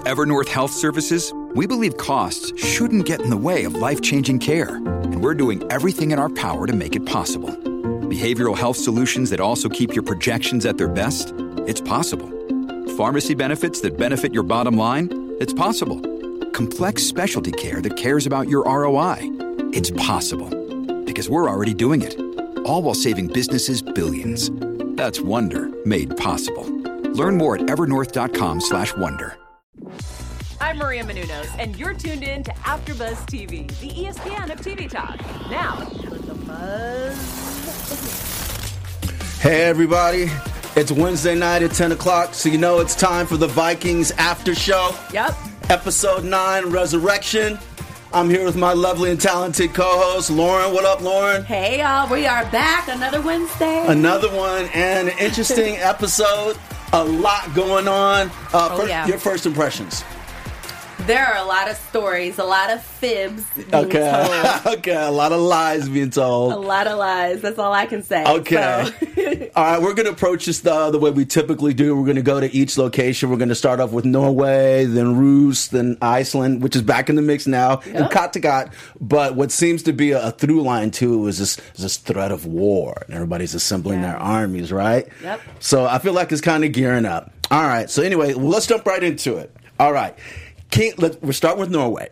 Evernorth Health Services, we believe costs shouldn't get in the way of life-changing care, and we're doing everything in our power to make it possible. Behavioral health solutions that also keep your projections at their best? It's possible. Pharmacy benefits that benefit your bottom line? It's possible. Complex specialty care that cares about your ROI? It's possible. Because we're already doing it. All while saving businesses billions. That's Wonder made possible. Learn more at evernorth.com/wonder. I'm Maria Menounos, and you're tuned in to AfterBuzz TV, the ESPN of TV talk. Now, let the buzz. Hey, everybody. It's Wednesday night at 10 o'clock, so you know it's time for the Vikings After Show. Yep. Episode 9, Resurrection. I'm here with my lovely and talented co-host, Lauren. What up, Lauren? Hey, y'all. We are back. Another Wednesday. Another one, and an interesting episode. A lot going on. Your first impressions. There are a lot of stories, a lot of fibs being told. Okay, a lot of lies being told. A lot of lies. That's all I can say. Okay. So. All right, we're going to approach this the way we typically do. We're going to go to each location. We're going to start off with Norway, then Rus, then Iceland, which is back in the mix now, and Kattegat. But what seems to be a through line, too, is this threat of war. And everybody's assembling their armies, right? Yep. So I feel like it's kind of gearing up. All right, so anyway, let's jump right into it. All right. We're starting with Norway.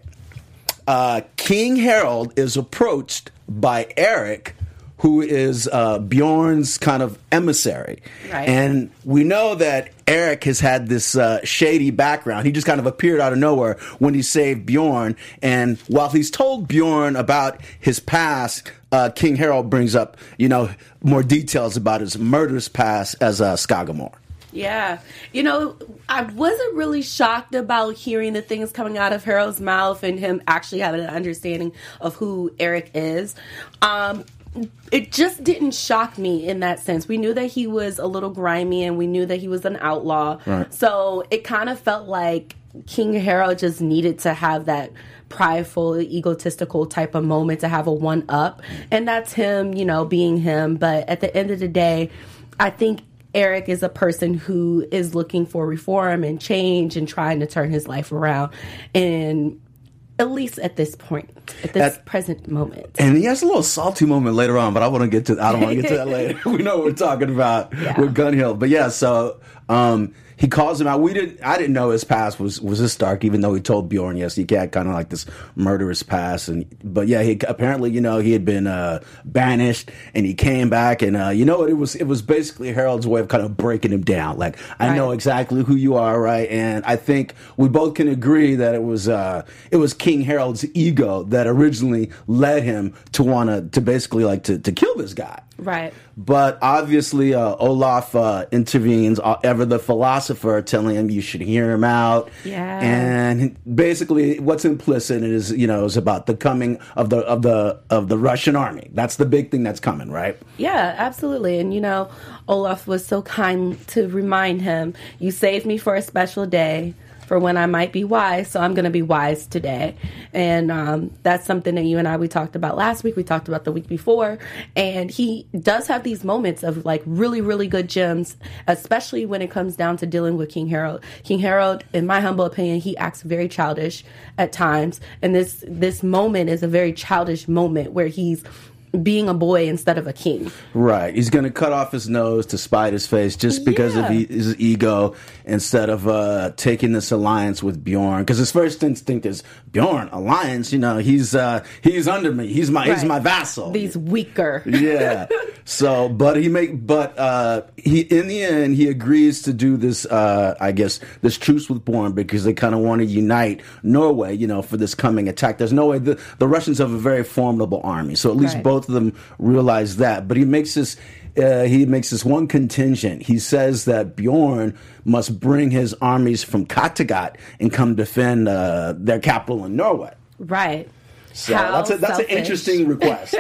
King Harald is approached by Eric, who is Bjorn's kind of emissary. Right. And we know that Eric has had this shady background. He just kind of appeared out of nowhere when he saved Bjorn. And while he's told Bjorn about his past, King Harald brings up, more details about his murderous past as Skagamore. Yeah. I wasn't really shocked about hearing the things coming out of Harold's mouth and him actually having an understanding of who Eric is. It just didn't shock me in that sense. We knew that he was a little grimy and we knew that he was an outlaw. Right. So it kind of felt like King Harold just needed to have that prideful, egotistical type of moment to have a one-up. And that's him, being him. But at the end of the day, I think Eric is a person who is looking for reform and change and trying to turn his life around. And at least at this point, at this present moment. And he has a little salty moment later on, but I don't want to get to that later. We know what we're talking about with Gunhild. But yeah, so he calls him out. I didn't know his past was this dark, even though he told Bjorn, yes, he had kind of like this murderous past. But yeah, he apparently, he had been banished, and he came back, and it was basically Harold's way of kind of breaking him down. Like, I know exactly who you are, right? And I think we both can agree that it was King Harold's ego that originally led him to want to basically like to kill this guy. Right. But obviously, Olaf intervenes, ever the philosopher, telling him you should hear him out. Yeah. And basically, what's implicit is, is about the coming of the Russian army. That's the big thing that's coming, right? Yeah, absolutely. And Olaf was so kind to remind him, "You saved me for a special day, for when I might be wise, so I'm going to be wise today." And that's something that you and we talked about last week. We talked about the week before. And he does have these moments of like really, really good gems, especially when it comes down to dealing with King Harold. King Harold, in my humble opinion, he acts very childish at times. And this moment is a very childish moment where he's being a boy instead of a king. Right. He's going to cut off his nose to spite his face just because of his ego instead of taking this alliance with Bjorn. Because his first instinct is, Bjorn, alliance, he's under me. He's my vassal. He's weaker. Yeah. So, but he in the end, he agrees to do this, this truce with Bjorn because they kind of want to unite Norway, for this coming attack. There's no way the Russians have a very formidable army. So at least both of them realize that. But he makes this one contingent. He says that Bjorn must bring his armies from Kattegat and come defend their capital in Norway. Right. So that's an interesting request.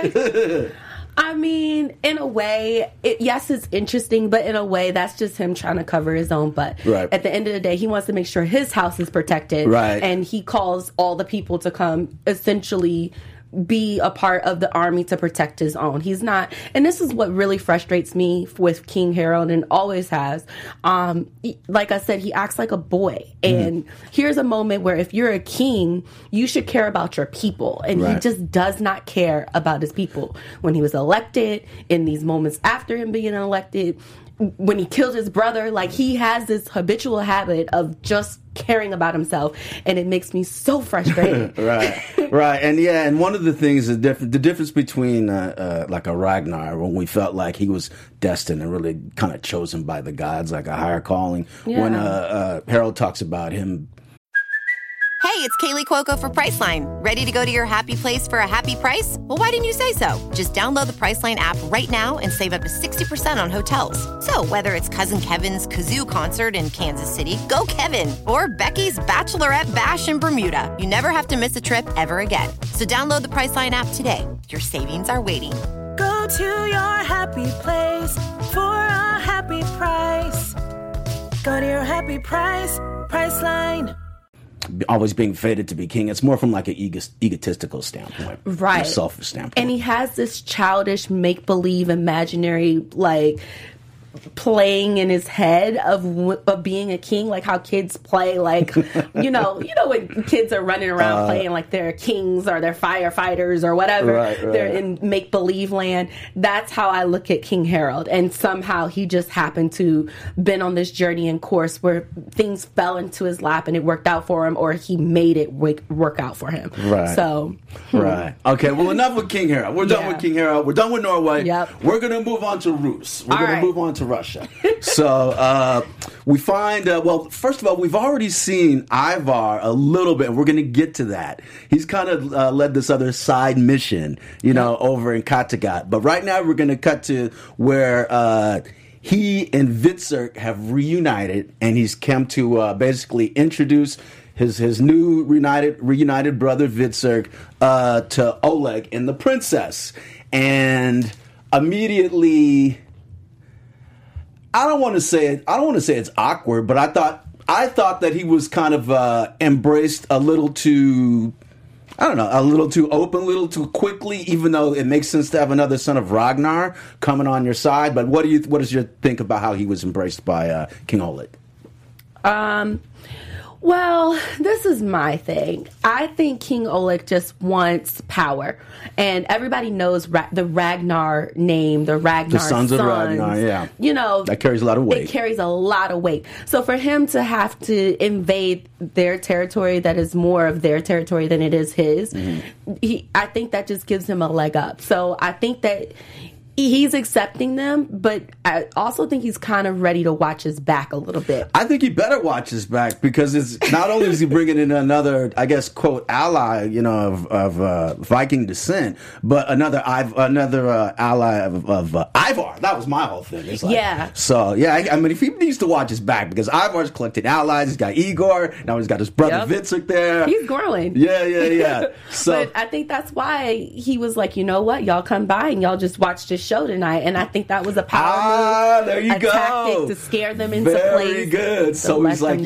I mean, in a way, it's interesting, but in a way, that's just him trying to cover his own butt. Right. At the end of the day, he wants to make sure his house is protected. Right. And he calls all the people to come essentially be a part of the army to protect his own. He's not, and this is what really frustrates me with King Harold, and always has. Like I said, he acts like a boy. And here's a moment where if you're a king, you should care about your people. And he just does not care about his people. When he was elected, in these moments after him being elected, when he killed his brother, like, he has this habitual habit of just caring about himself, and it makes me so frustrated. Right. And one of the things is the difference between like a Ragnar, when we felt like he was destined and really kind of chosen by the gods, like a higher calling. When Harold talks about him. Hey, it's Kaylee Cuoco for Priceline. Ready to go to your happy place for a happy price? Well, why didn't you say so? Just download the Priceline app right now and save up to 60% on hotels. So whether it's Cousin Kevin's Kazoo Concert in Kansas City, go Kevin, or Becky's Bachelorette Bash in Bermuda, you never have to miss a trip ever again. So download the Priceline app today. Your savings are waiting. Go to your happy place for a happy price. Go to your happy price, Priceline. Always being fated to be king. It's more from like an egotistical standpoint, right? A selfish standpoint. And he has this childish, make-believe, imaginary, like, playing in his head of being a king, like how kids play, like, you know when kids are running around playing like they're kings or they're firefighters or whatever, they're in make-believe land. That's how I look at King Harold, and somehow he just happened to been on this journey and course where things fell into his lap and it worked out for him, or he made it work out for him. Okay, well, enough with King Harold. We're done with King Harold. We're done with Norway. We're gonna move on to Rus. We're gonna move on to Russia. So we find, well, first of all, we've already seen Ivar a little bit, and we're going to get to that. He's kind of led this other side mission, over in Kattegat. But right now we're going to cut to where he and Hvitserk have reunited, and he's come to basically introduce his new reunited brother Hvitserk to Oleg and the princess. And immediately, I don't want to say it's awkward, but I thought that he was kind of embraced a little too, a little too open, a little too quickly, even though it makes sense to have another son of Ragnar coming on your side. But what does your think about how he was embraced by King Oleg? Well, this is my thing. I think King Oleg just wants power. And everybody knows the Ragnar name, the Ragnar sons. The sons of Ragnar, yeah. That carries a lot of weight. It carries a lot of weight. So for him to have to invade their territory that is more of their territory than it is his, I think that just gives him a leg up. So I think that he's accepting them, but I also think he's kind of ready to watch his back a little bit. I think he better watch his back, because it's not only is he bringing in another, I guess, quote, ally, of Viking descent, but another ally of Ivar. That was my whole thing. It's like, So, I mean, if he needs to watch his back, because Ivar's collected allies. He's got Igor. Now he's got his brother Hvitserk there. He's growing. Yeah. So, but I think that's why he was like, you know what? Y'all come by and y'all just watch this show tonight, and I think that was a power move. There you go. Tactic to scare them into place. Very good. So he's like,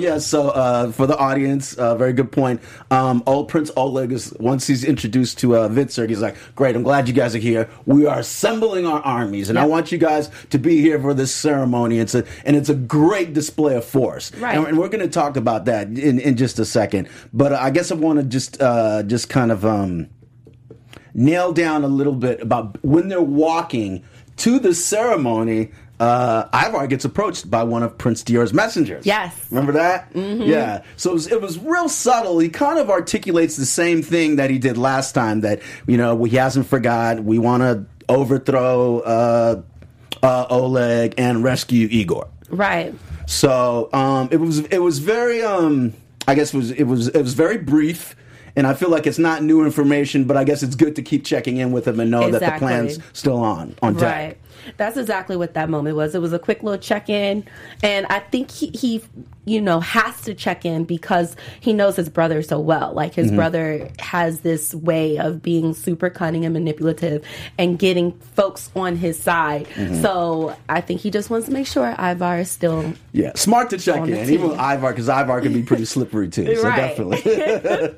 So for the audience, very good point. Old Prince Oleg once he's introduced to Hvitserk, he's like, great, I'm glad you guys are here. We are assembling our armies, and I want you guys to be here for this ceremony. It's a great display of force. Right. And we're going to talk about that in just a second. But I guess I want to just kind of nail down a little bit about when they're walking to the ceremony. Ivar gets approached by one of Prince Dior's messengers. Yes. Remember that? Mm-hmm. Yeah. So it was real subtle. He kind of articulates the same thing that he did last time, that, he hasn't forgot. We want to overthrow Oleg and rescue Igor. Right. So it was very I guess it was very brief. And I feel like it's not new information, but I guess it's good to keep checking in with him and know that the plan's still on deck. Right. That's exactly what that moment was. It was a quick little check-in, and I think he has to check in because he knows his brother so well. Like, his brother has this way of being super cunning and manipulative and getting folks on his side. So I think he just wants to make sure Ivar is still smart to check in, even with Ivar, because Ivar can be pretty slippery too. So definitely. All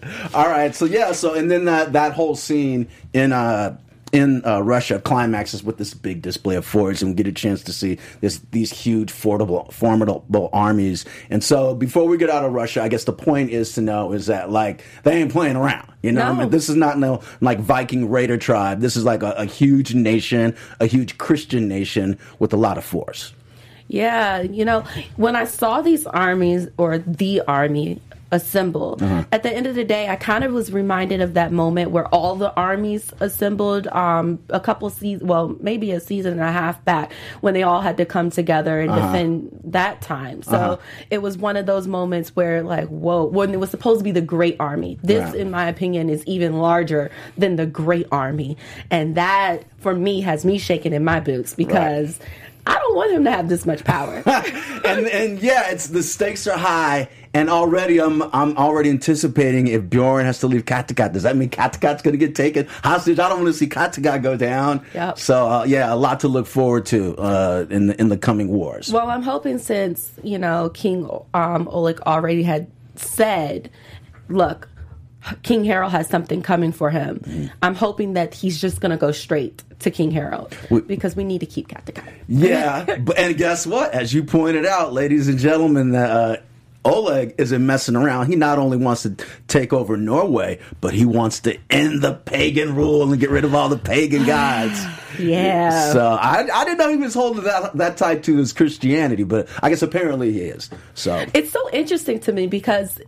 All right. So and then that whole scene in Russia climaxes with this big display of forts, and we get a chance to see these huge, formidable armies. And so, before we get out of Russia, I guess the point is to know is that like they ain't playing around. You know, I mean, this is not no like Viking raider tribe. This is like a huge nation, a huge Christian nation with a lot of force. Yeah, you know, when I saw these armies or the army assembled, at the end of the day, I kind of was reminded of that moment where all the armies assembled a couple seasons, well, maybe a season and a half back, when they all had to come together and defend that time. So it was one of those moments where, like, whoa, when it was supposed to be the Great Army. This, in my opinion, is even larger than the Great Army. And that, for me, has me shaking in my boots because I don't want him to have this much power. and yeah, it's the stakes are high, and already I'm already anticipating if Bjorn has to leave Kattegat. Does that mean Kattegat's going to get taken hostage? I don't want to see Kattegat go down. Yep. So a lot to look forward to in the coming wars. Well, I'm hoping, since King Oleg already had said, look, King Harold has something coming for him. I'm hoping that he's just going to go straight to King Harold, because we need to keep Kattegat. Yeah, and guess what? As you pointed out, ladies and gentlemen, Oleg isn't messing around. He not only wants to take over Norway, but he wants to end the pagan rule and get rid of all the pagan gods. Yeah. So I didn't know he was holding that tight to his Christianity, but I guess apparently he is. So it's so interesting to me because,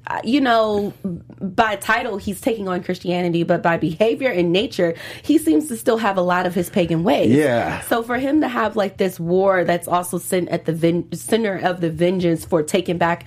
by title, he's taking on Christianity, but by behavior and nature, he seems to still have a lot of his pagan ways. Yeah. So for him to have like this war that's also sent at the center of the vengeance for taking back,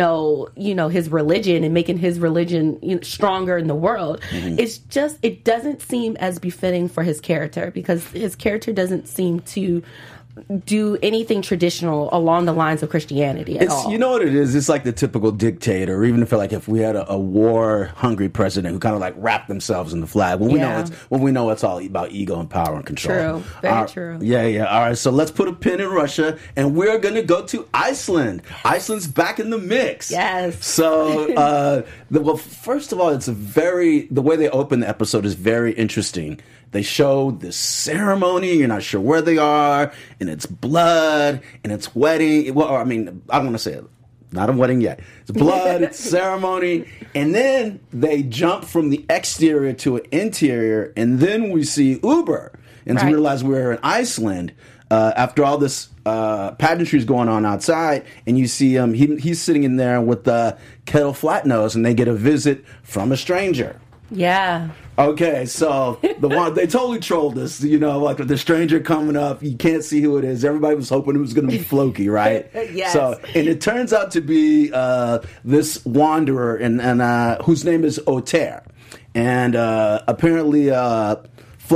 his religion and making his religion stronger in the world, it's just, it doesn't seem as befitting for his character, because his character doesn't seem to do anything traditional along the lines of Christianity at all. You know what it is? It's like the typical dictator, or even if we had a war-hungry president who kind of like wrapped themselves in the flag. When we know it's all about ego and power and control. True, very true. Yeah. All right, so let's put a pin in Russia, and we're going to go to Iceland. Iceland's back in the mix. Yes. So, first of all, the way they open the episode is very interesting. They show this ceremony. You're not sure where they are, and it's blood, and it's wedding. Well, I don't want to say it. Not a wedding yet. It's blood, it's ceremony. And then they jump from the exterior to an interior, and then we see Uber. And we realize we're in Iceland. After all this pageantry is going on outside, and you see him, he's sitting in there with Kettle Flatnose, and they get a visit from a stranger. Yeah. Okay, so they totally trolled us, like with the stranger coming up, you can't see who it is. Everybody was hoping it was going to be Floki, right? Yes. So, and it turns out to be this wanderer, and whose name is Oter, and apparently Kettle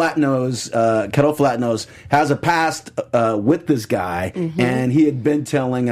Flatnose has a past with this guy, and he had been telling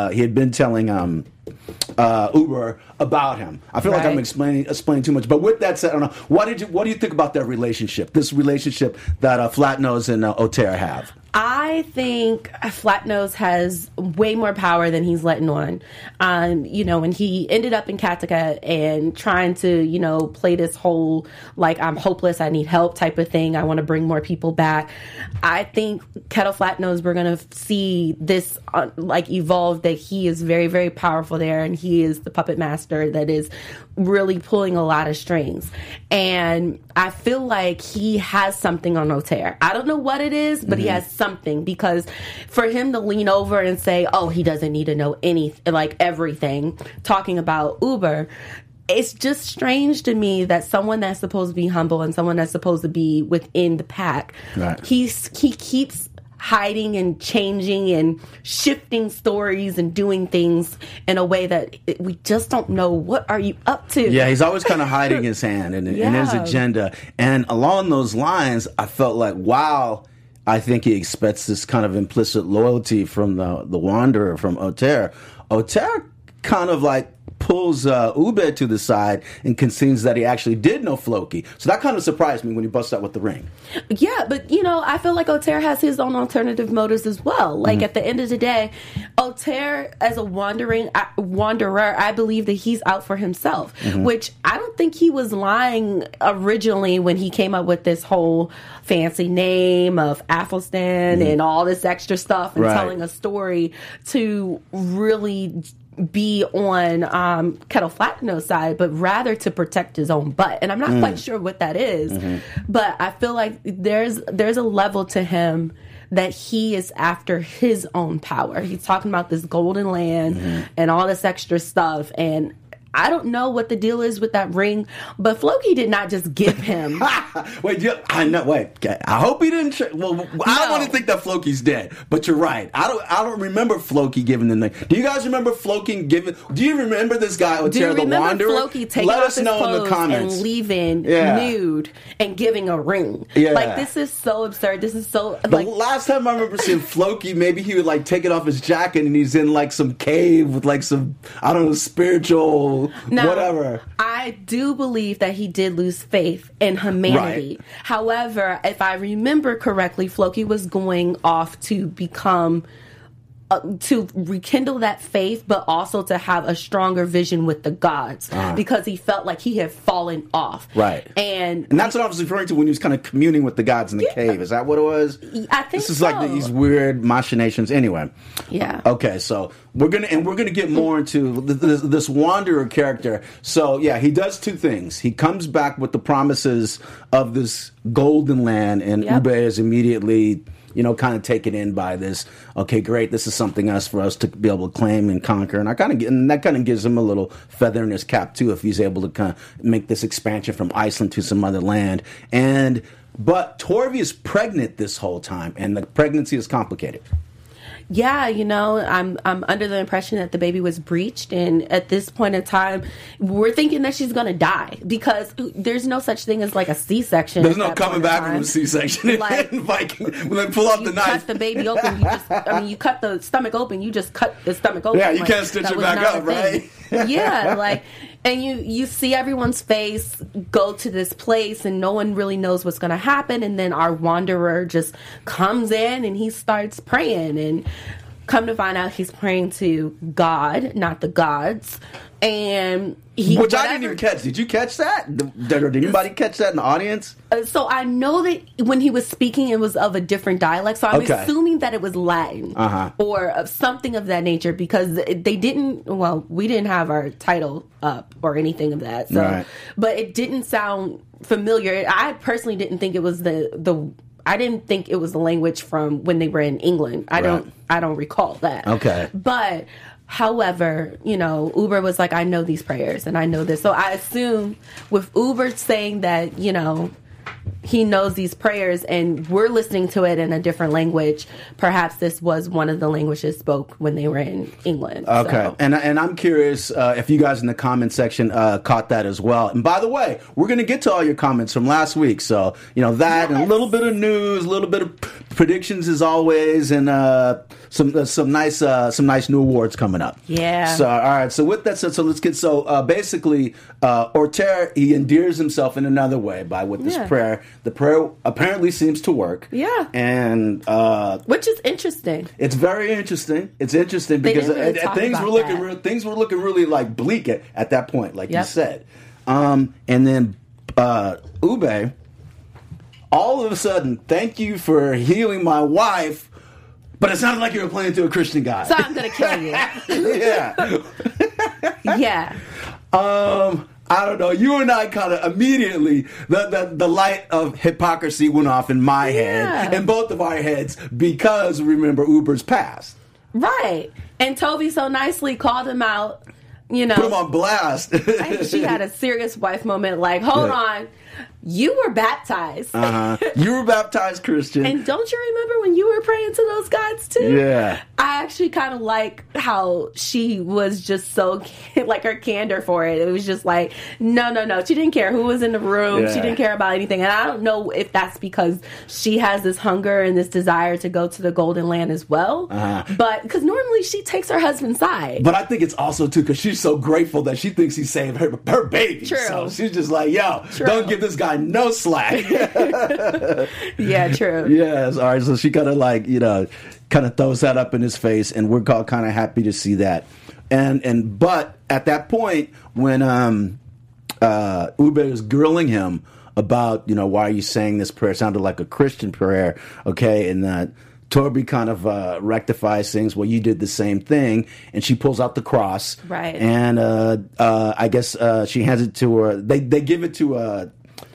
Uber about him. I feel like I'm explaining too much, but with that said, I don't know. What do you think about that relationship? This relationship that Flatnose and Oter have? I think Flatnose has way more power than he's letting on. When he ended up in Kattegat and trying to, play this whole, like, I'm hopeless, I need help type of thing, I want to bring more people back. I think Kettle Flatnose, we're going to see this, evolve, that he is very, very powerful there, and he is the puppet master that is really pulling a lot of strings. And I feel like he has something on Oter. I don't know what it is, but he has something, because for him to lean over and say, oh, he doesn't need to know everything, talking about Uber, it's just strange to me that someone that's supposed to be humble and someone that's supposed to be within the pack, he keeps hiding and changing and shifting stories and doing things in a way that we just don't know. What are you up to? Yeah, he's always kind of hiding his hand in his agenda. And along those lines, I felt like, wow, I think he expects this kind of implicit loyalty from the wanderer, from Oter. Oter kind of like pulls Ube to the side and concedes that he actually did know Floki. So that kind of surprised me when he busts out with the ring. Yeah, but I feel like Oter has his own alternative motives as well. Like at the end of the day, Oter as a wanderer, I believe that he's out for himself, which I don't think he was lying originally when he came up with this whole fancy name of Athelstan and all this extra stuff and telling a story to really be on Kettle Flatnose side, but rather to protect his own butt. And I'm not quite sure what that is, but I feel like there's a level to him that he is after his own power. He's talking about this golden land and all this extra stuff, and I don't know what the deal is with that ring, but Floki did not just give him. Wait, I know. Wait, I hope he didn't. I don't want to think that Floki's dead, but you're right. I don't remember Floki giving the name. Do you guys remember Floki giving? Do you remember this guy, Oter the Wanderer? Floki taking off his clothes and leaving nude and giving a ring? Yeah. Like, this is so absurd. This is so. The last time I remember seeing Floki, maybe he would like take it off his jacket and he's in like some cave with like some, I don't know, spiritual. Now, whatever. I do believe that he did lose faith in humanity. Right. However, if I remember correctly, Floki was going off to become to rekindle that faith, but also to have a stronger vision with the gods, because he felt like he had fallen off. Right. And that's what I was referring to when he was kind of communing with the gods in the cave. Is that what it was? I think this is like these weird machinations. Anyway. Yeah. Okay, so we're gonna get more into this wanderer character. So yeah, he does two things. He comes back with the promises of this golden land, and Ube is immediately, kind of taken in by this. Okay, great. This is something else for us to be able to claim and conquer. And that kind of gives him a little feather in his cap too, if he's able to kind of make this expansion from Iceland to some other land. But Torvi is pregnant this whole time, and the pregnancy is complicated. Yeah, I'm under the impression that the baby was breached, and at this point in time, we're thinking that she's going to die, because there's no such thing as like a C-section. There's no coming back from a C-section like, in Viking. When they pull out the knife, cut the baby open. You cut the stomach open. You just cut the stomach open. Yeah, you can't stitch it back up, right? Yeah, and you see everyone's face go to this place, and no one really knows what's going to happen. And then our wanderer just comes in and he starts praying, and come to find out he's praying to God, not the gods. And which I didn't even catch. Did you catch that? Did anybody catch that in the audience? So I know that when he was speaking, it was of a different dialect. So I'm assuming that it was Latin or of something of that nature, because they didn't. Well, we didn't have our title up or anything of that. So, but it didn't sound familiar. I personally didn't think it was I didn't think it was the language from when they were in England. I don't recall that. Okay, but. However, Uber was like, I know these prayers and I know this. So I assume with Uber saying that, he knows these prayers and we're listening to it in a different language, perhaps this was one of the languages spoke when they were in England. Okay. So. And I'm curious if you guys in the comment section caught that as well. And by the way, we're going to get to all your comments from last week. So, that and a little bit of news, a little bit of predictions as always, and some nice new awards coming up. Yeah. So, all right. So with that said, let's get, basically, Oter, he endears himself in another way with this prayer. The prayer apparently seems to work. Yeah. And which is interesting. It's very interesing. It's interesting because things were looking really like bleak at that point, like you said. And then Ube, all of a sudden, thank you for healing my wife, but it sounded like you were playing to a Christian guy. So I'm gonna kill you. Yeah. I don't know. You and I kind of immediately, the light of hypocrisy went off in my head, in both of our heads, because remember Uber's past. Right. And Toby so nicely called him out, Put him on blast. She had a serious wife moment, like, hold on. you were baptized. You were baptized Christian. And don't you remember when you were praying to those gods too? Yeah. I actually kind of like how she was just so, like, her candor for it. It was just like, no. She didn't care who was in the room. Yeah. She didn't care about anything. And I don't know if that's because she has this hunger and this desire to go to the Golden Land as well. But because normally she takes her husband's side. But I think it's also, too, because she's so grateful that she thinks he saved her baby. True. So she's just like, yo, don't give this guy no slack. Yeah, true. Yes. All right. So she kind of like, kind of throws that up in his face, and we're all kind of happy to see that. But at that point, when Uber is grilling him about, why are you saying this prayer? It sounded like a Christian prayer. Okay. And that Torby kind of rectifies things. Well, you did the same thing, and she pulls out the cross. Right. And I guess she hands it to her. They give it to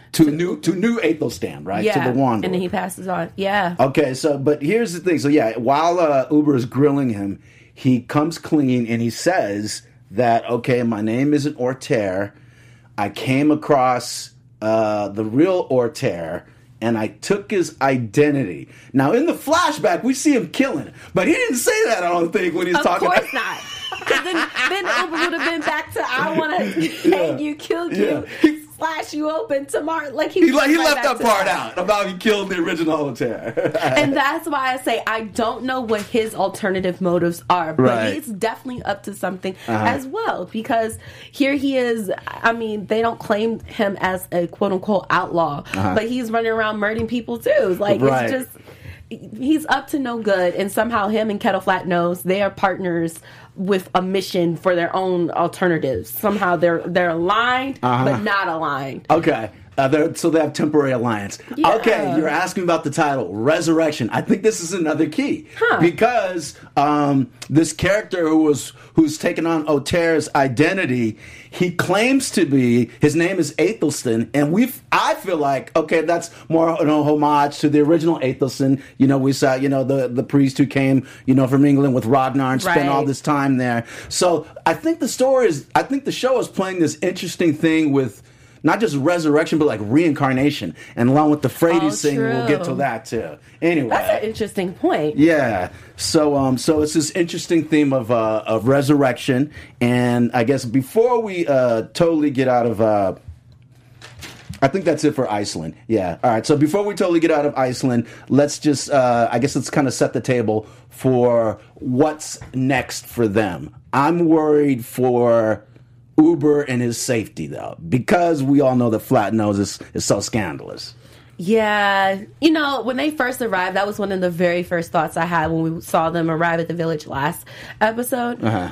new Athelstan, right? Yeah. To the Wanderer. And then he passes on. Yeah. Okay, but here's the thing. So yeah, while Uber is grilling him, he comes clean and he says that, okay, my name isn't Orter. I came across the real Orter, and I took his identity. Now, in the flashback, we see him killing, but he didn't say that, I don't think, when he's talking about... Of course not. Because then Uber would have been back to, I want to hang you, kill you, slash you open tomorrow. Like he left that part out about he killed the original Orter. And that's why I say I don't know what his alternative motives are, but he's definitely up to something as well, because here he is. I mean, they don't claim him as a quote unquote outlaw, but he's running around murdering people too. Like it's just, he's up to no good, and somehow him and Kettle Flat knows they are partners with a mission for their own alternatives. Somehow they're aligned, but not aligned. Okay. So they have temporary alliance. Yeah. Okay, you're asking about the title, Resurrection. I think this is another key. Because this character who's taken on Oter's identity, he claims to be, his name is Athelstan, and I feel like, okay, that's more an homage to the original Athelstan. We saw, the priest who came, from England with Rodnar and spent all this time there. So I think the show is playing this interesting thing with not just resurrection, but like reincarnation. And along with the Frades thing, we'll get to that too. Anyway. That's an interesting point. Yeah. So it's this interesting theme of resurrection. And I guess before we totally get out of... I think that's it for Iceland. Yeah. All right. So before we totally get out of Iceland, let's just, let's kind of set the table for what's next for them. I'm worried for Uber and his safety, though, because we all know that Flat Nose is so scandalous. Yeah. When they first arrived, that was one of the very first thoughts I had when we saw them arrive at the village last episode. But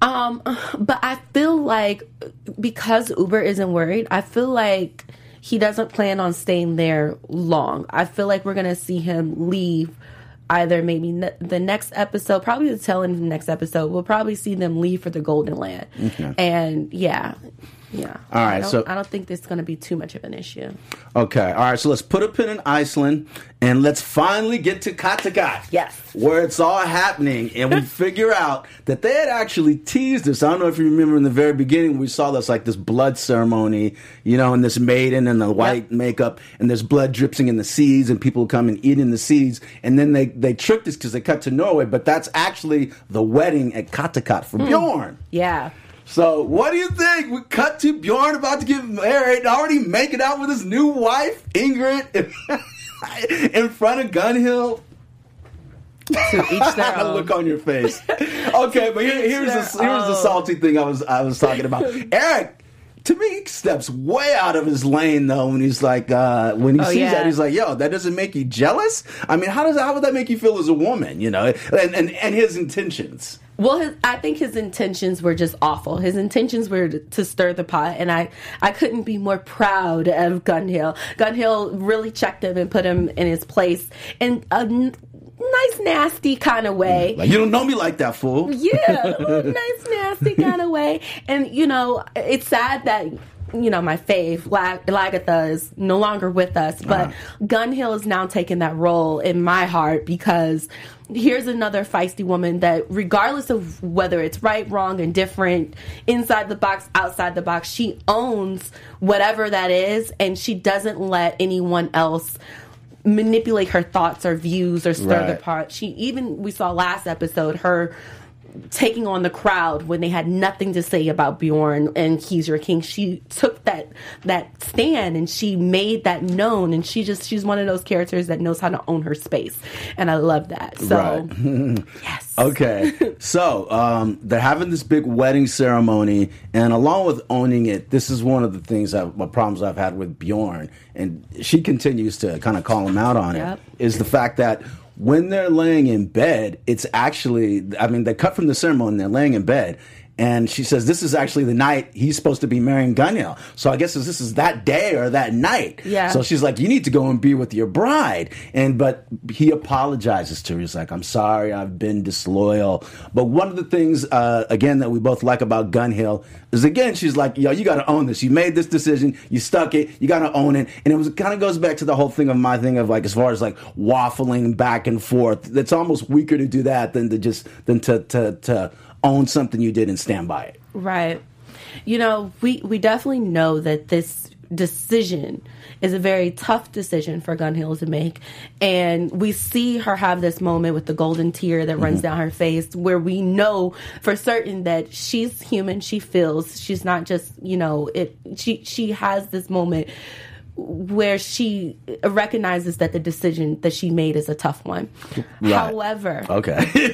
I feel like because Uber isn't worried, I feel like he doesn't plan on staying there long. I feel like we're going to see him leave either maybe the next episode, probably the tail end of the next episode. We'll probably see them leave for the Golden Land. Okay. And yeah. All right. I don't think this is going to be too much of an issue. Okay. All right. So let's put a pin in Iceland and let's finally get to Kattegat. Yes. Where it's all happening, and we figure out that they had actually teased us. I don't know if you remember in the very beginning, we saw this blood ceremony, and this maiden in the white makeup, and there's blood dripping in the seeds, and people come and eat in the seeds, and then they tricked us because they cut to Norway, but that's actually the wedding at Kattegat for Bjorn. Yeah. So, what do you think? We cut to Bjorn about to get married, already making out with his new wife, Ingrid, in front of Gunhild. To each their own. Look on your face. Okay, but here's the salty thing I was talking about. Eric, to me, steps way out of his lane though when he's like when he sees that, he's like, "Yo, that doesn't make you jealous?" I mean, how would that make you feel as a woman? And his intentions. Well, I think his intentions were just awful. His intentions were to stir the pot, and I couldn't be more proud of Gunhild. Gunhild really checked him and put him in his place in a nice, nasty kind of way. Like, you don't know me like that, fool. Yeah, a nice, nasty kind of way. And, it's sad that my fave, Lagatha, is no longer with us, but Gunhill is now taking that role in my heart, because here's another feisty woman that, regardless of whether it's right, wrong, indifferent, inside the box, outside the box, she owns whatever that is, and she doesn't let anyone else manipulate her thoughts or views or stir the pot. We saw last episode her taking on the crowd when they had nothing to say about Bjorn and He's Your King. She took that stand and she made that known, and she's one of those characters that knows how to own her space, and I love that. So yes. Okay. So they're having this big wedding ceremony, and along with owning it, this is one of the things problems I've had with Bjorn, and she continues to kind of call him out on it, is the fact that when they're laying in bed, it's actually, they cut from the ceremony and they're laying in bed. And she says, this is actually the night he's supposed to be marrying Gunhill. So I guess this is that day or that night. Yeah. So she's like, you need to go and be with your bride. But he apologizes to her. He's like, I'm sorry, I've been disloyal. But one of the things, again, that we both like about Gunhill is, again, she's like, yo, you got to own this. You made this decision. You stuck it. You got to own it. And it kind of goes back to the whole thing of my thing of, like, as far as like waffling back and forth. It's almost weaker to do that than to own something you did and stand by it. Right. We definitely know that this decision is a very tough decision for Gunhill to make. And we see her have this moment with the golden tear that runs down her face, where we know for certain that she's human, she feels, she's not just, she has this moment where she recognizes that the decision that she made is a tough one. Right. However. Okay.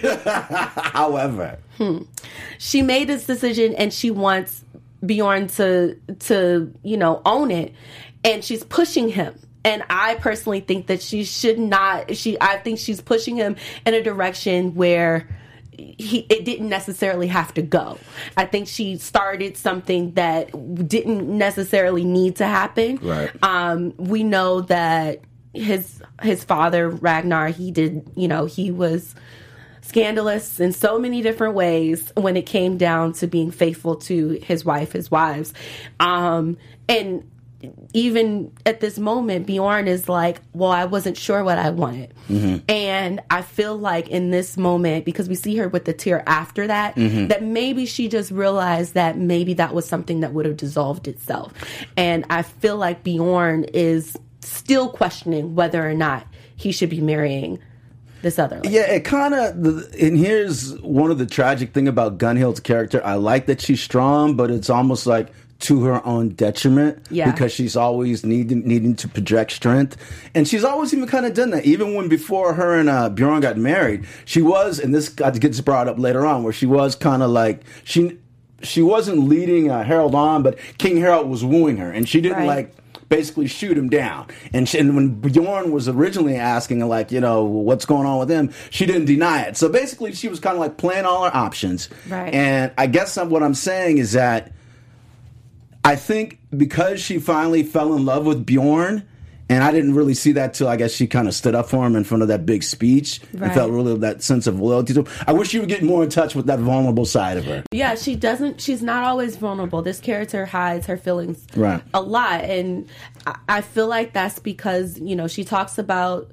She made this decision and she wants Bjorn to own it, and she's pushing him. And I personally think that she should not. I think she's pushing him in a direction where it didn't necessarily have to go. I think she started something that didn't necessarily need to happen. Right. We know that his father, Ragnar, he was scandalous in so many different ways when it came down to being faithful to his wives. And even at this moment, Bjorn is like, well, I wasn't sure what I wanted. And I feel like in this moment, because we see her with the tear after that, that maybe she just realized that maybe that was something that would have dissolved itself. And I feel like Bjorn is still questioning whether or not he should be marrying this other lady. Yeah, it kind of, and here's one of the tragic thing about Gunhill's character. I like that she's strong, but it's almost like to her own detriment, because she's always needing to project strength. And she's always even kind of done that. Even when before her and Bjorn got married, she was, and this gets brought up later on, where she was kind of like, she wasn't leading Harold on, but King Harold was wooing her, and she didn't basically shoot him down. And when Bjorn was originally asking, like, what's going on with him, she didn't deny it. So basically she was kind of like playing all her options. Right. And I guess what I'm saying is that I think because she finally fell in love with Bjorn, and I didn't really see that till I guess she kind of stood up for him in front of that big speech and felt really that sense of loyalty to him. I wish she would get more in touch with that vulnerable side of her. Yeah, she's not always vulnerable. This character hides her feelings a lot. And I feel like that's because, she talks about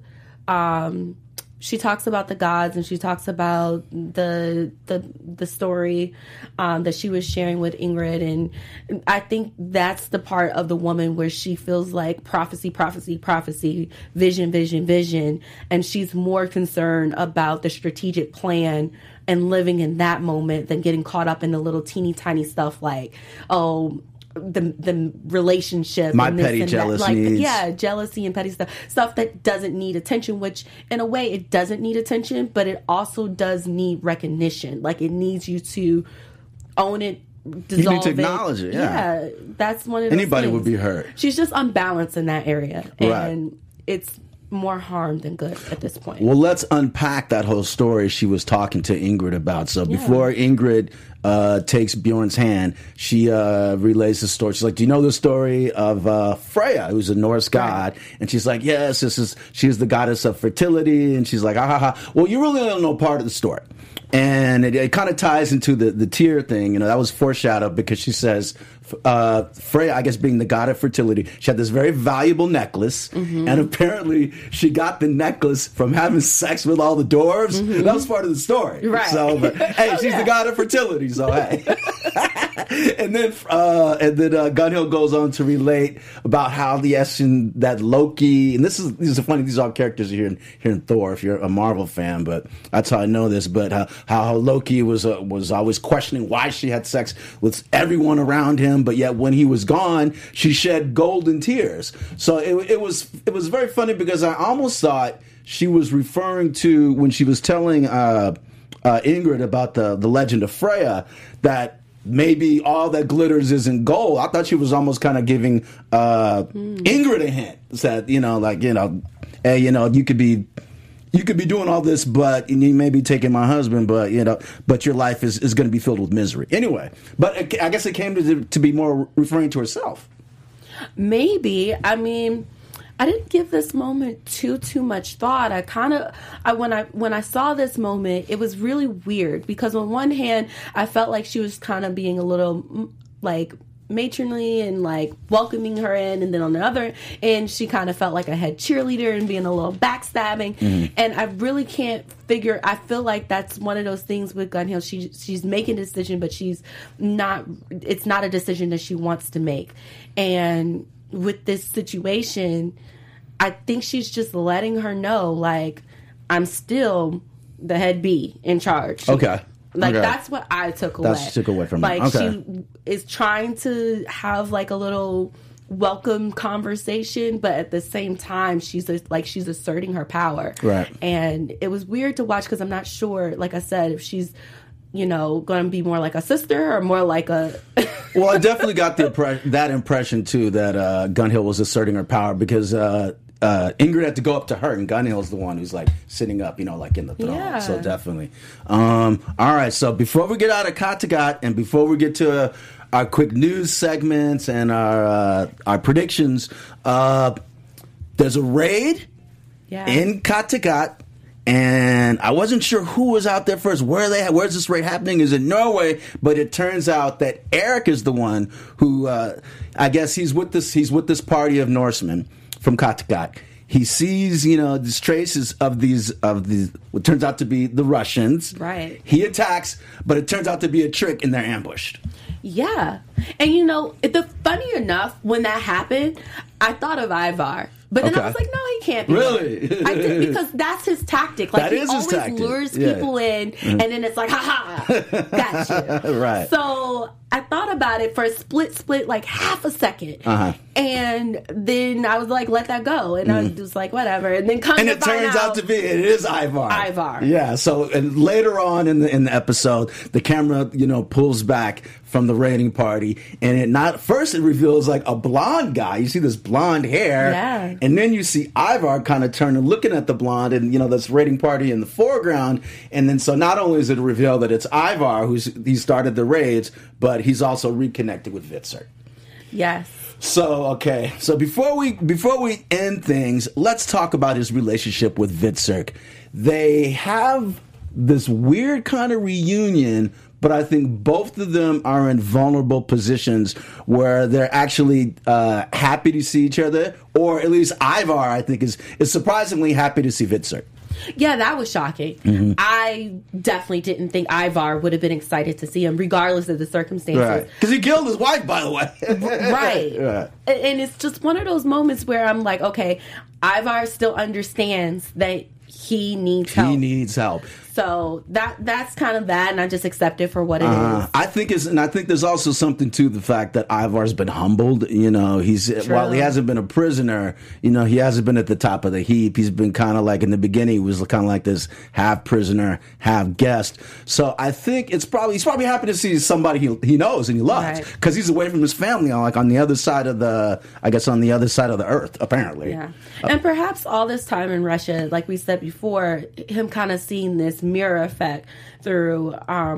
the gods, and she talks about the story that she was sharing with Ingrid, and I think that's the part of the woman where she feels like prophecy, vision, and she's more concerned about the strategic plan and living in that moment than getting caught up in the little teeny tiny stuff like, the relationship, my petty jealous needs. Jealousy and petty stuff that doesn't need attention, which in a way it doesn't need attention, but it also does need recognition. Like, it needs you to own it, dissolve you need to acknowledge it. Yeah, that's one of those anybody things. would be hurt. She's just unbalanced in that area, and it's more harm than good at this point. Well, let's unpack that whole story she was talking to Ingrid about. So before Ingrid takes Bjorn's hand, she relays the story. She's like, do you know the story of Freya, who's a Norse god? And she's like, yes, she's the goddess of fertility. And she's like, well, you really don't know part of the story. And it kind of ties into the tear thing. That was foreshadowed because she says, Freya, I guess being the god of fertility, she had this very valuable necklace. And apparently she got the necklace from having sex with all the dwarves. That was part of the story. Right. So, but, hey, she's the god of fertility, so hey. And then Gunhild goes on to relate about how that Loki, and these are funny, these are all characters you hear in Thor if you're a Marvel fan, but that's how I know this, but how Loki was always questioning why she had sex with everyone around him, but yet when he was gone, she shed golden tears. So it was very funny because I almost thought she was referring to, when she was telling Ingrid about the legend of Freya, that maybe all that glitters isn't gold. I thought she was almost kind of giving Ingrid a hint. Said, hey, you could be doing all this, but you may be taking my husband, but your life is going to be filled with misery. Anyway, but I guess it came to be more referring to herself. Maybe. I mean, I didn't give this moment too much thought. When I saw this moment, it was really weird because on one hand, I felt like she was kind of being a little like matronly and like welcoming her in, and then on the other end, she kind of felt like a head cheerleader and being a little backstabbing. And I really can't figure. I feel like that's one of those things with Gunhild. She's making a decision, but she's not. It's not a decision that she wants to make, and with this situation, I think she's just letting her know, like, I'm still the head bee in charge. Okay. That's what I took away. That's what you took away from it. Like, she is trying to have, like, a little welcome conversation, but at the same time, she's asserting her power. Right. And it was weird to watch because I'm not sure, like I said, if she's going to be more like a sister or more like a... Well, I definitely got that impression, too, that Gunhild was asserting her power because Ingrid had to go up to her, and Gunhild's the one who's, like, sitting up, like, in the throne. Yeah. So definitely. All right, so before we get out of Kattegat and before we get to our quick news segments and our predictions, there's a raid in Kattegat. And I wasn't sure who was out there first. Where's this raid happening? Is it Norway? But it turns out that Eric is the one who, I guess he's with this party of Norsemen from Kattegat. He sees, these traces of these, what turns out to be the Russians. Right. He attacks, but it turns out to be a trick, and they're ambushed. Yeah. And funny enough, when that happened, I thought of Ivar. But then I was like, no, he can't be. Really? I did, because that's his tactic. Like, that is his tactic. He always lures people in, and then it's like, ha-ha, gotcha. Right. So I thought about it for a split, like half a second. And then I was like, let that go. And I was like, whatever. And then it turns out to be, it is Ivar. Ivar. Yeah. So and later on in the episode, the camera, pulls back from the raiding party, and first it reveals like a blonde guy. You see this blonde hair. Yeah. And then you see Ivar kind of turning, looking at the blonde, and this raiding party in the foreground. And then so not only is it revealed that it's Ivar he started the raids, but he's also reconnected with Hvitserk. Yes. So okay. So before we end things, let's talk about his relationship with Hvitserk. They have this weird kind of reunion, but I think both of them are in vulnerable positions where they're actually happy to see each other, or at least Ivar, I think, is surprisingly happy to see Hvitserk. Yeah, that was shocking. I definitely didn't think Ivar would have been excited to see him, regardless of the circumstances. Right. Because he killed his wife, by the way. Right. And it's just one of those moments where I'm like, okay, Ivar still understands that he needs help. He needs help. So that's kind of that, and I just accept it for what it is. I think there's also something to the fact that Ivar's been humbled. While he hasn't been a prisoner, he hasn't been at the top of the heap. He's been kind of like, in the beginning, he was kind of like this half prisoner, half guest. So I think he's probably happy to see somebody he knows and he loves, because he's away from his family, on the other side of the earth, apparently. Yeah, and perhaps all this time in Russia, like we said before, him kind of seeing this mirror effect through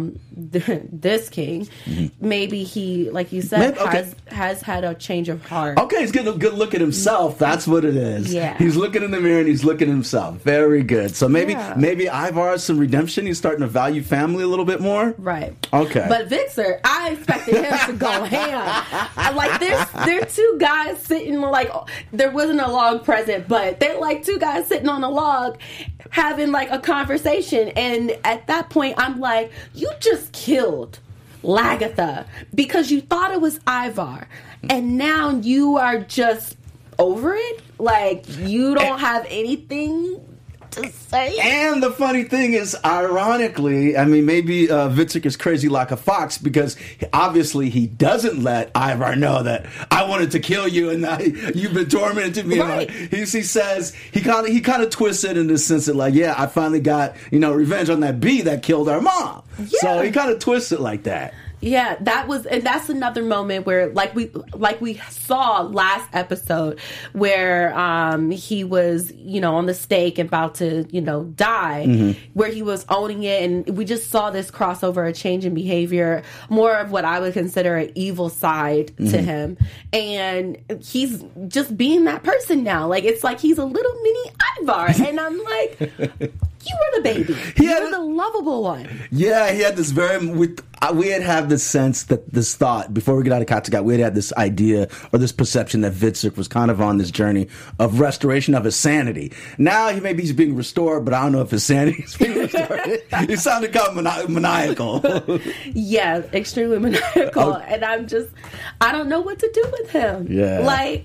this king. Maybe he, like you said, has had a change of heart. Okay, he's getting a good look at himself. That's what it is. Yeah. He's looking in the mirror and he's looking at himself. Very good. So maybe Ivar has some redemption. He's starting to value family a little bit more. Right. Okay. But Victor, I expected him to go ham. Like there are two guys sitting, like, there wasn't a log present, but they're like two guys sitting on a log having like a conversation, and at that point I'm like, you just killed Lagertha because you thought it was Ivar, and now you are just over it, like you don't have anything to say. And the funny thing is, ironically, I mean, maybe Victor is crazy like a fox because obviously he doesn't let Ivar know that I wanted to kill you and you've been tormenting me. Right. He says he kind of twists it in the sense that, like, yeah, I finally got revenge on that bee that killed our mom. Yeah. So he kind of twists it like that. Yeah, that's another moment where, like we saw last episode, where he was, on the stake and about to, die, where he was owning it, and we just saw this crossover, a change in behavior, more of what I would consider an evil side to him, and he's just being that person now. Like, it's like he's a little mini Ivar, and I'm like, you were the baby, you were the lovable one. Yeah, he had this we had this sense that this thought, before we get out of Kattegat, we had this idea or this perception that Victor was kind of on this journey of restoration of his sanity. Now maybe he's being restored, but I don't know if his sanity is being restored. He sounded kind of maniacal. Yeah, extremely maniacal. And I don't know what to do with him. Yeah. Like,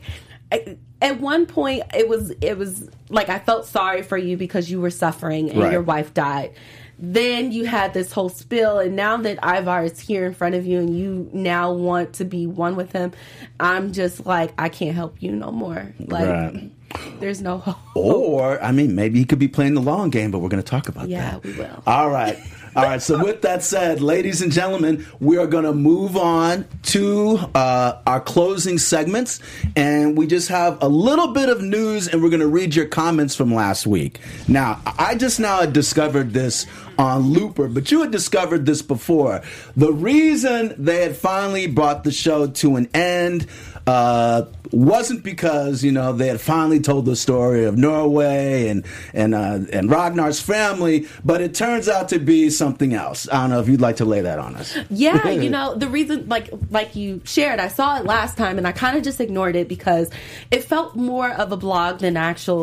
at one point, it was like I felt sorry for you because you were suffering and your wife died. Then you had this whole spill, and now that Ivar is here in front of you and you now want to be one with him, I'm just like, I can't help you no more. Like, there's no hope. Or, I mean, maybe he could be playing the long game, but we're going to talk about that. Yeah, we will. All right. So with that said, ladies and gentlemen, we are going to move on to our closing segments. And we just have a little bit of news, and we're going to read your comments from last week. Now, I just now had discovered this on Looper, but you had discovered this before. The reason they had finally brought the show to an end wasn't because, they had finally told the story of Norway and Ragnar's family, but it turns out to be something else. I don't know if you'd like to lay that on us. Yeah, the reason, like you shared, I saw it last time and I kind of just ignored it because it felt more of a blog than actual,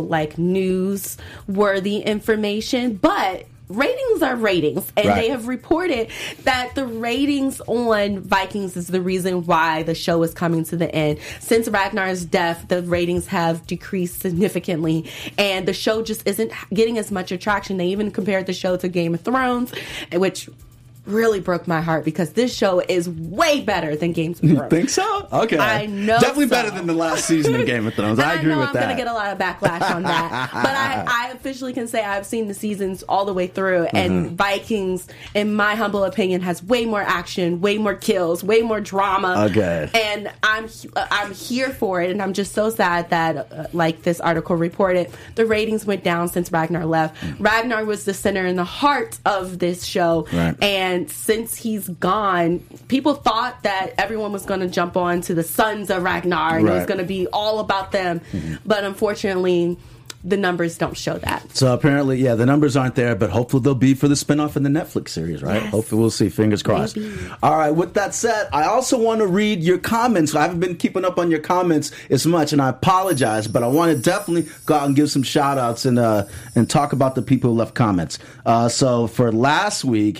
news-worthy information, but ratings are ratings, and they have reported that the ratings on Vikings is the reason why the show is coming to the end. Since Ragnar's death, the ratings have decreased significantly, and the show just isn't getting as much attraction. They even compared the show to Game of Thrones, which really broke my heart because this show is way better than Game of Thrones. You think so? Okay. I know. Definitely better than the last season of Game of Thrones. I agree with that. I'm going to get a lot of backlash on that. But I officially can say I've seen the seasons all the way through, and Vikings, in my humble opinion, has way more action, way more kills, way more drama. Okay. And I'm here for it, and I'm just so sad that, like this article reported, the ratings went down since Ragnar left. Ragnar was the center and the heart of this show, and since he's gone, people thought that everyone was going to jump on to the sons of Ragnar and it was going to be all about them. But unfortunately, the numbers don't show that. So apparently, the numbers aren't there, but hopefully they'll be for the spinoff in the Netflix series, right? Yes. Hopefully we'll see. Fingers crossed. Maybe. All right, with that said, I also want to read your comments. I haven't been keeping up on your comments as much, and I apologize, but I want to definitely go out and give some shout outs and talk about the people who left comments. So for last week,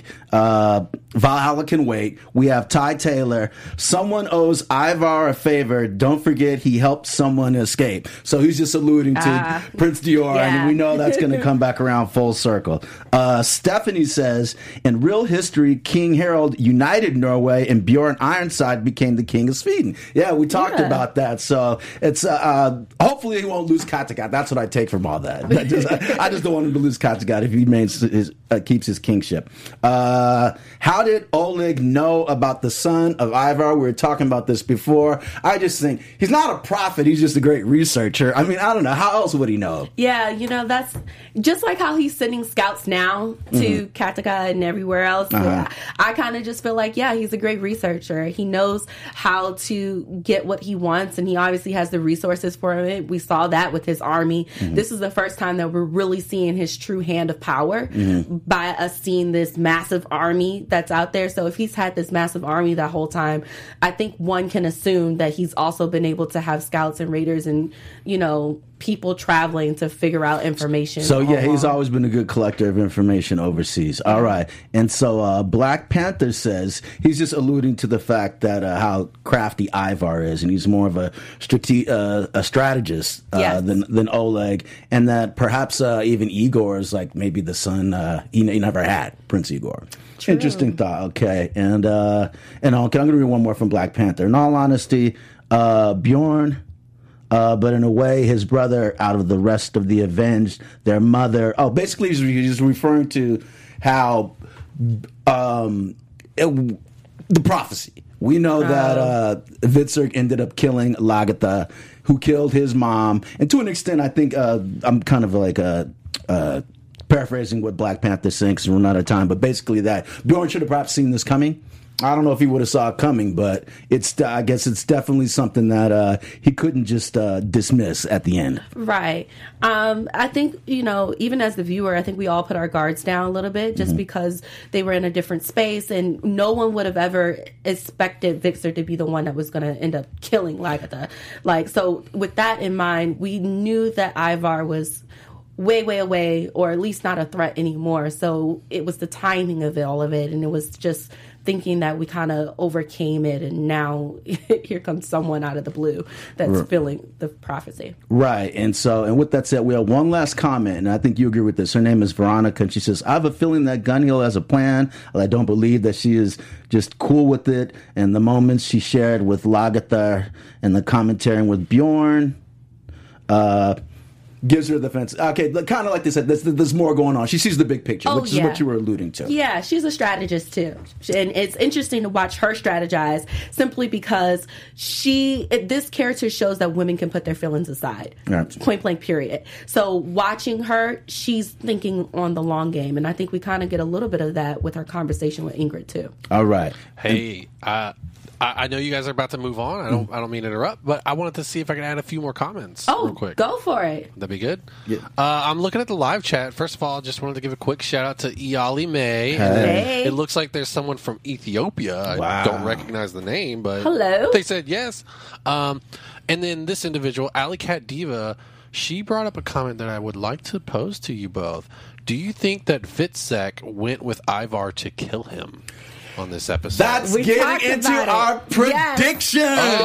Valhalla Can Wait, we have Ty Taylor. Someone owes Ivar a favor. Don't forget he helped someone escape. So he's just alluding to Prince Dior, and we know that's going to come back around full circle. Stephanie says, in real history, King Harald united Norway and Bjorn Ironside became the king of Sweden. Yeah, we talked about that. So it's hopefully he won't lose Kattegat. That's what I take from all that. I just don't want him to lose Kattegat if he remains keeps his kingship. How did Oleg know about the son of Ivar? We were talking about this before. I just think he's not a prophet. He's just a great researcher. I mean, I don't know. How else would he know? Yeah, that's just like how he's sending scouts now to Kataka and everywhere else. I kind of just feel like, he's a great researcher. He knows how to get what he wants, and he obviously has the resources for it. We saw that with his army. This is the first time that we're really seeing his true hand of power by us seeing this massive army that's out there. So if he's had this massive army that whole time, I think one can assume that he's also been able to have scouts and raiders and, people traveling to figure out information. So he's always been a good collector of information overseas. All right. And so Black Panther says he's just alluding to the fact that how crafty Ivar is, and he's more of a strategist than Oleg, and that perhaps even Igor is like maybe the son he never had, Prince Igor. True. Interesting thought. Okay. And I'm going to read one more from Black Panther. In all honesty, Bjorn, but in a way, his brother, out of the rest of the Avenged, their mother. Oh, basically, he's referring to how the prophecy. We know that Hvitserk ended up killing Lagertha, who killed his mom. And to an extent, I think I'm kind of like paraphrasing what Black Panther's saying because we're not out of time. But basically that Bjorn should have perhaps seen this coming. I don't know if he would have saw it coming, but I guess it's definitely something that he couldn't just dismiss at the end. Right. I think, even as the viewer, I think we all put our guards down a little bit just because they were in a different space, and no one would have ever expected Hvitserk to be the one that was going to end up killing Lagertha. So with that in mind, we knew that Ivar was way, way away, or at least not a threat anymore. So it was the timing of all of it, and it was just thinking that we kind of overcame it, and now here comes someone out of the blue that's filling the prophecy. Right. And with that said, we have one last comment, and I think you agree with this. Her name is Veronica, and she says, I have a feeling that Gunhild has a plan. I don't believe that she is just cool with it. And the moments she shared with Lagertha and the commentary with Bjorn, gives her the fence. Okay, kind of like they said, there's more going on. She sees the big picture, which is what you were alluding to. Yeah, she's a strategist too. And it's interesting to watch her strategize simply because this character shows that women can put their feelings aside. Right. Point blank, period. So watching her, she's thinking on the long game. And I think we kind of get a little bit of that with her conversation with Ingrid too. All right. Hey, I know you guys are about to move on. I don't mean to interrupt, but I wanted to see if I could add a few more comments real quick. Go for it. That'd be good. Yeah. I'm looking at the live chat. First of all, I just wanted to give a quick shout out to Iyali May. Hey. It looks like there's someone from Ethiopia. Wow. I don't recognize the name, but hello. They said yes. And then this individual, Alley Cat Diva, she brought up a comment that I would like to pose to you both. Do you think that Hvitserk went with Ivar to kill him on this episode? That's getting into our predictions.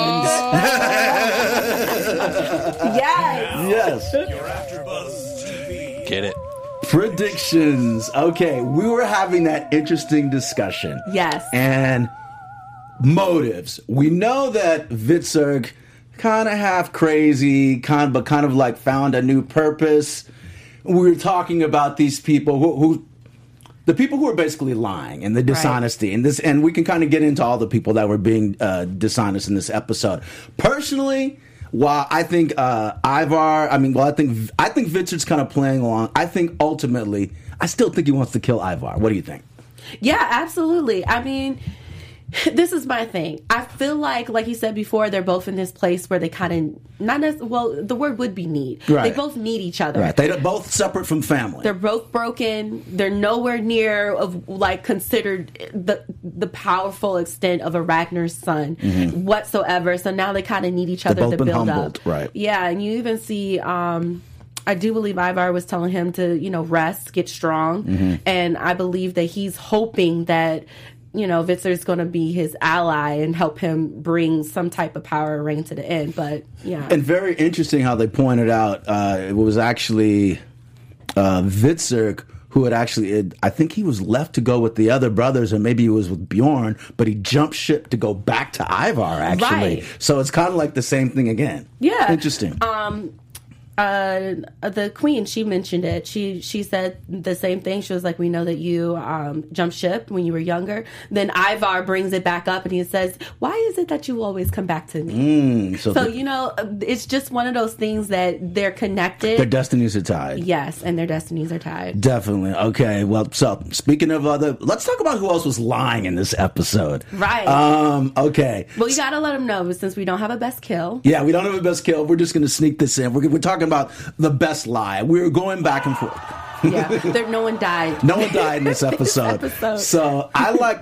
Yes. You're AfterBuzz TV. Get it. Predictions. Okay, we were having that interesting discussion. Yes. And motives. We know that Hvitserk kind of half crazy, but kind of like found a new purpose. We were talking about these people who the people who are basically lying and the dishonesty and we can kind of get into all the people that were being dishonest in this episode. Personally, while I think I think Hvitserk's kind of playing along. I think ultimately, I still think he wants to kill Ivar. What do you think? Yeah, absolutely. I mean, this is my thing. I feel like you said before, they're both in this place where they kind of the word would be need. Right. They both need each other. Right. They're both separate from family. They're both broken. They're nowhere near of considered the powerful extent of a Ragnar's son whatsoever. So now they kind of need each other to build humbled, up. Right. Yeah, and you even see. I do believe Ivar was telling him to rest, get strong, and I believe that he's hoping that Hvitserk's going to be his ally and help him bring some type of power and reign to the end. But, yeah. And very interesting how they pointed out it was actually Hvitserk who had actually, I think he was left to go with the other brothers, or maybe he was with Bjorn, but he jumped ship to go back to Ivar, actually. Right. So it's kind of like the same thing again. Yeah. Interesting. the queen, she mentioned it. She said the same thing. She was like, we know that you jumped ship when you were younger. Then Ivar brings it back up and he says, why is it that you always come back to me? So it's just one of those things that they're connected. Their destinies are tied. Yes, and their destinies are tied. Definitely. Okay, well, so speaking of let's talk about who else was lying in this episode. Right. Okay. Well, you got to let them know, since we don't have a best kill. Yeah, we don't have a best kill. We're just going to sneak this in. We're talking about the best lie. We were going back and forth. Yeah, no one died. No one died in this episode. So I like,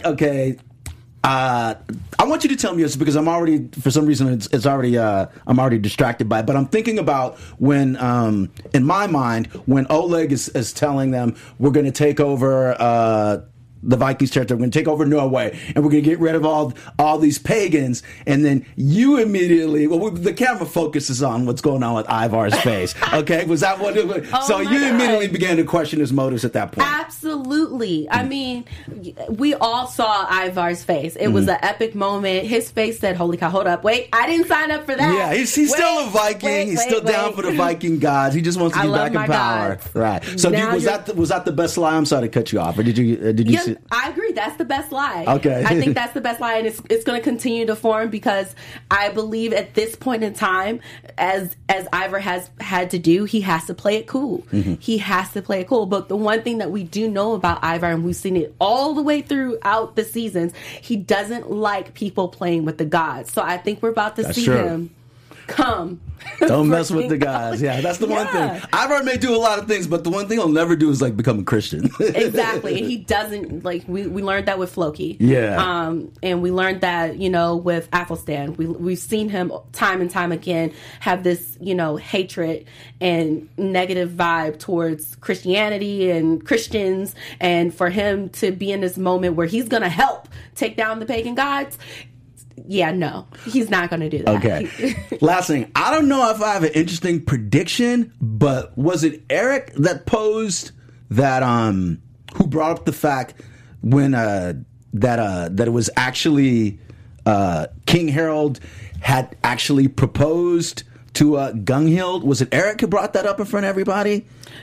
I want you to tell me this because I'm already, for some reason, it's already, I'm already distracted by it. But I'm thinking about when, in my mind, when Oleg is telling them we're going to take over, the Vikings territory. We're going to take over Norway, and we're going to get rid of all these pagans. And then you immediately, the camera focuses on what's going on with Ivar's face. Okay, was that what it was? So you immediately began to question his motives at that point. Absolutely. I mean, we all saw Ivar's face. It was an epic moment. His face said, "Holy cow! Hold up, wait! I didn't sign up for that." Yeah, he's still a Viking. He's still down for the Viking gods. He just wants to be back in power. Gods. Right. So was that the best lie? I'm sorry to cut you off, or did you? Yeah, I agree. That's the best lie. Okay. I think that's the best lie, and it's going to continue to form because I believe at this point in time, as Ivar has had to do, he has to play it cool. Mm-hmm. He has to play it cool. But the one thing that we do know about Ivar, and we've seen it all the way throughout the seasons, he doesn't like people playing with the gods. So I think we're about to see him come. Don't mess with the guys. Yeah, that's the one thing. Ivar may do a lot of things, but the one thing he'll never do is become a Christian. Exactly. And he doesn't we learned that with Floki. Yeah. And we learned that, with Athelstan. We've seen him time and time again have this, hatred and negative vibe towards Christianity and Christians, and for him to be in this moment where he's gonna help take down the pagan gods. Yeah, no, he's not going to do that. Okay. Last thing, I don't know if I have an interesting prediction, but was it Eric that posed that who brought up the fact when that it was actually King Harold had actually proposed to Gunhild? Was it Eric who brought that up in front of everybody?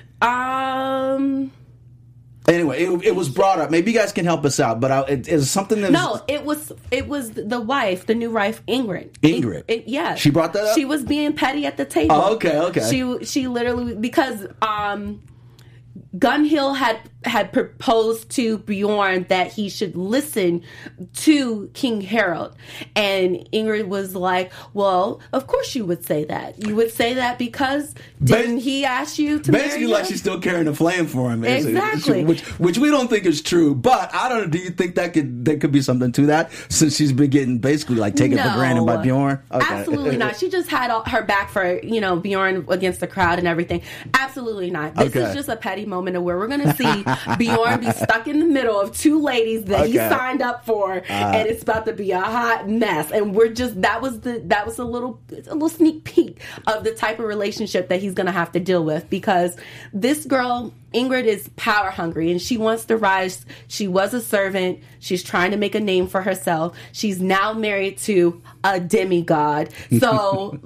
Anyway, it was brought up. Maybe you guys can help us out, but it's something that... No, it was the wife, the new wife, Ingrid. Ingrid? Yeah. She brought that up? She was being petty at the table. Oh, okay. She literally... Because Gunhild had proposed to Bjorn that he should listen to King Harold. And Ingrid was like, well, of course you would say that. You would say that because didn't he ask you to marry him? Basically like she's still carrying a flame for him. Exactly. Which we don't think is true. But I don't know, do you think there could be something to that? Since she's been getting basically taken for granted by Bjorn? Okay. Absolutely not. She just had her back for, Bjorn against the crowd and everything. Absolutely not. This is just a petty moment of where we're going to see Bjorn be stuck in the middle of two ladies that he signed up for, and it's about to be a hot mess. And we're just that was a little sneak peek of the type of relationship that he's going to have to deal with, because this girl Ingrid is power hungry and she wants to rise. She was a servant. She's trying to make a name for herself. She's now married to a demigod. So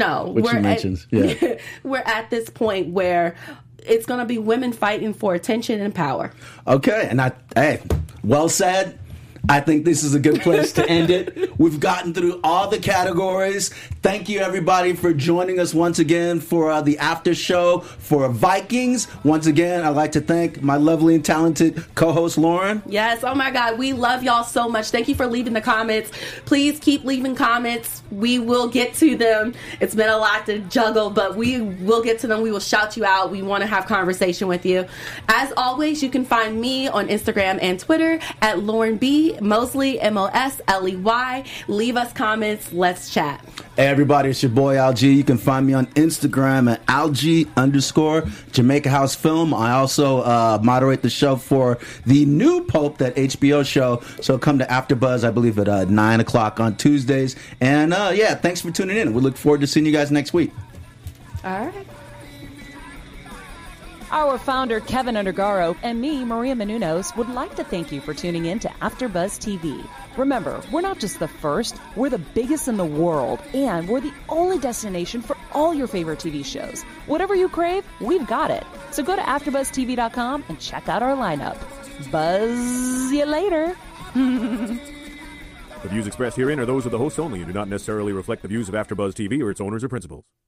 we're at this point where it's going to be women fighting for attention and power. Okay. And well said. I think this is a good place to end it. We've gotten through all the categories. Thank you, everybody, for joining us once again for the after show for Vikings. Once again, I'd like to thank my lovely and talented co-host, Lauren. Yes. Oh, my God. We love y'all so much. Thank you for leaving the comments. Please keep leaving comments. We will get to them. It's been a lot to juggle, but we will get to them. We will shout you out. We want to have conversation with you. As always, you can find me on Instagram and Twitter at Lauren B. Mosley, Mosley. Leave us comments. Let's chat. Hey, everybody, it's your boy Algie. You can find me on Instagram at Algie_Jamaica House Film. I also moderate the show for the new Pope, that HBO show. So come to AfterBuzz, I believe, at 9 o'clock on Tuesdays. And thanks for tuning in. We look forward to seeing you guys next week. All right. Our founder, Kevin Undergaro, and me, Maria Menounos, would like to thank you for tuning in to AfterBuzz TV. Remember, we're not just the first, we're the biggest in the world, and we're the only destination for all your favorite TV shows. Whatever you crave, we've got it. So go to AfterBuzzTV.com and check out our lineup. Buzz you later. The views expressed herein are those of the hosts only and do not necessarily reflect the views of AfterBuzz TV or its owners or principals.